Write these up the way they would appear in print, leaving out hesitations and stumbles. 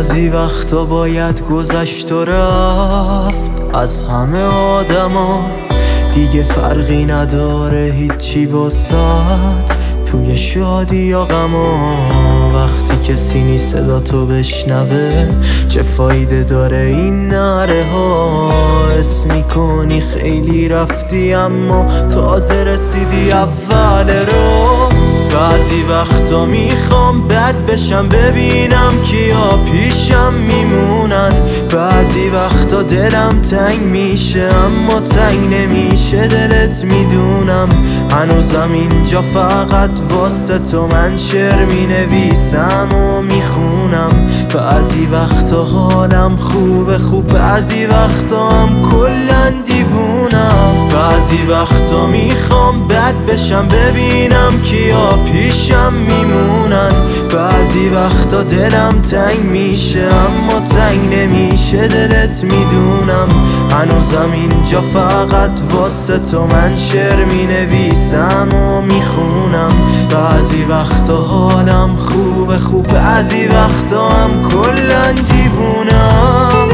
بعضی وقتا باید گذشت و رفت از همه آدما، دیگه فرقی نداره هیچی واسات توی شادی یا غما. وقتی کسی نیست صدا تو بشنوه، چه فایده داره این نره ها؟ اسم میکنی خیلی رفتی اما تازه رسیدی اول رو. بعضی وقتا میخوام بد بشم ببینم کیا پیشم میمونن. بعضی وقتا دلم تنگ میشه اما تنگ نمیشه دلت میدونم. هنوزم اینجا فقط واسه تو من شعر مینویسم و میخونم. بعضی وقتا حالم خوب، بعضی وقتا هم کلن دیوونم. بعضی وقتا میخوام بد بشم ببینم کیا پیشم میمونن. بعضی وقتا دلم تنگ میشه اما تنگ نمیشه دلت میدونم. هنوزم اینجا فقط واسه تو من شعر مینویسم و میخونم. بعضی وقتا حالم خوب، بعضی وقتا هم کلن دیوونم.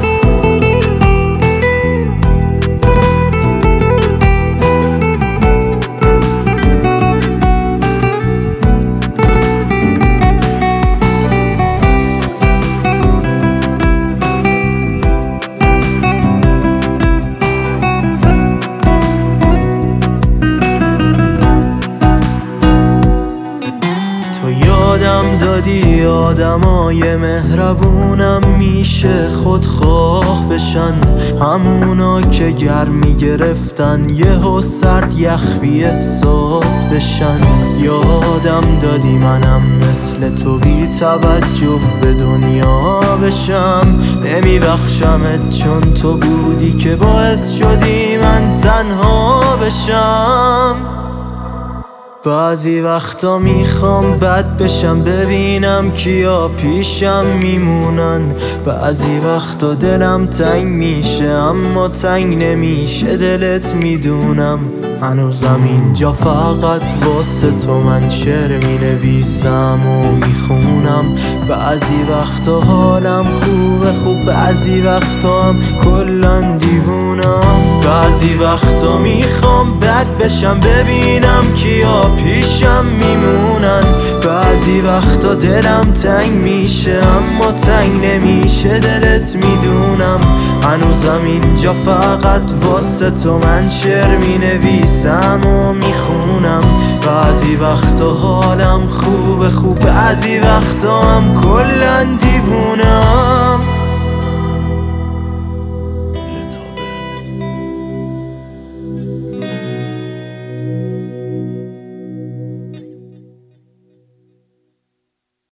یادم دادی آدمای مهربونم میشه خودخواه بشن، همونا که گرمی گرفتن یهو سرد یخ بی احساس بشن. یادم دادی منم مثل تو بی توجه به دنیا بشم، نمیبخشمت چون تو بودی که باعث شدی من تنها بشم. بعضی وقتا میخوام بد بشم ببینم کیا پیشم میمونن. بعضی وقتا دلم تنگ میشه اما تنگ نمیشه دلت میدونم. هنوزم اینجا فقط واسه تو من شعر مینویسم و میخونم. بعضی وقتا حالم خوب، بعضی وقتا هم کلن دیوونم. بعضی وقتا میخوام بد بشم ببینم کیا پیشم میمونن. بعضی وقتا دلم تنگ میشه اما تنگ نمیشه دلت میدونم. هنوزم اینجا فقط واسه تو من شعر مینویسم و میخونم. بعضی وقتا حالم خوب، بعضی وقتا هم کلن دیوونم.